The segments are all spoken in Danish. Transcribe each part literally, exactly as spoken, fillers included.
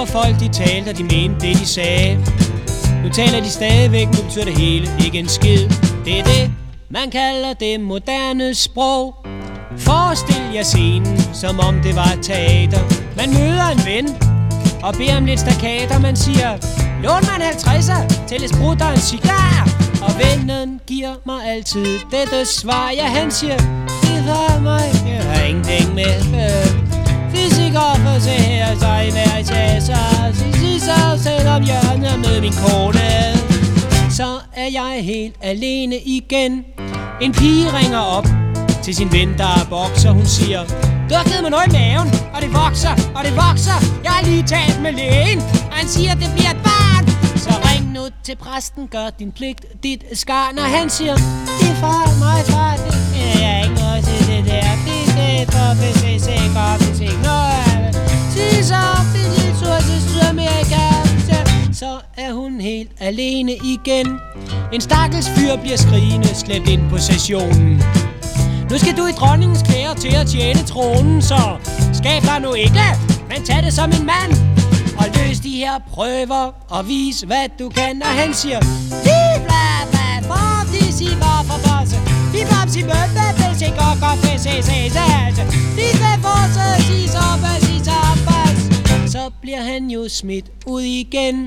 folk de talte, og de mente det de sagde. Nu taler de stadigvæk, nu betyder det hele ikke en skid. Det er det, man kalder det moderne sprog. Forestil jer scenen, som om det var et teater. Man møder en ven og beder om lidt staccater. Man siger, lån mig en halvtredser til et sprut og en cigar. Og vennen giver mig altid dette svar. Ja, han siger, det var mig, jeg har ingenting med fysikere for se her, så i hver etage. Så selvom hjørnet med min kone, så er jeg helt alene igen. En pige ringer op til sin ven, der er bokser. Hun siger, du har givet mig noget i maven, og det vokser, og det vokser. Jeg har lige talt med lægen, og han siger, at det bliver et barn. Så ring nu til præsten, gør din pligt, dit skar. Når han siger, det er far, mig far, det er jeg ikke noget til det der. Det er det for, hvis jeg sikker, hvis ikke noget. Sig så, det er tur til Sydamerika. Så er hun helt alene igen. En stakkels fyr bliver skrigende slæbt ind på sessionen. Nu skal du i dronningens klæder til at tjene tronen, så skab dig nu ikke, men tag det som en mand. Og løs de her prøver og vis hvad du kan. Og han siger, vi bla bla, for de siger hvorfor bosse. Vi bom sig mødte, hvis ikke går godt, hvis jeg ses altså. Vi vil fortsætte, sig så, hvad sig så, så bliver han jo smidt ud igen.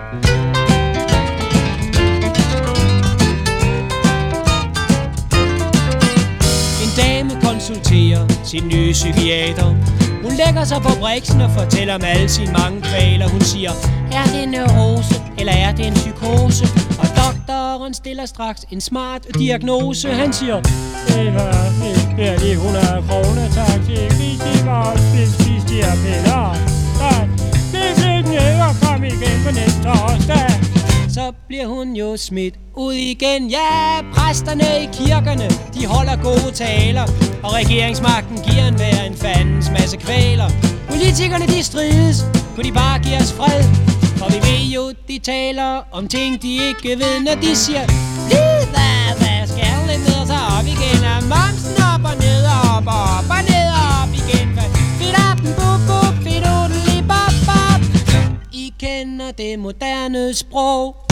En dame konsulterer sin nye psykiater. Hun lægger sig på briksen og fortæller om alle sine mange kvaler. Hun siger, er det en neurose, eller er det en psykose? Og doktoren stiller straks en smart diagnose. Han siger, det var det lige hundrede kroner, tak til. Vi skal bare spise de her piller. Tak. Det er lidt ned og kom igen på næste torsdag. Så bliver hun jo smidt ud igen. Ja, præsterne i kirkerne, de holder gode taler. Og regeringsmagten giver en hver en fandens masse kvaler. Politikerne de strides, kunne de bare give os fred. For vi ved jo, de taler om ting, de ikke ved. Når de siger, lige hvad, hvad, skal lidt ned og så op igen. Og momsen op og ned og op og op og ned og op igen. Fedt op, bup, bup, fedt udelig, bop, bop. I kender det moderne sprog.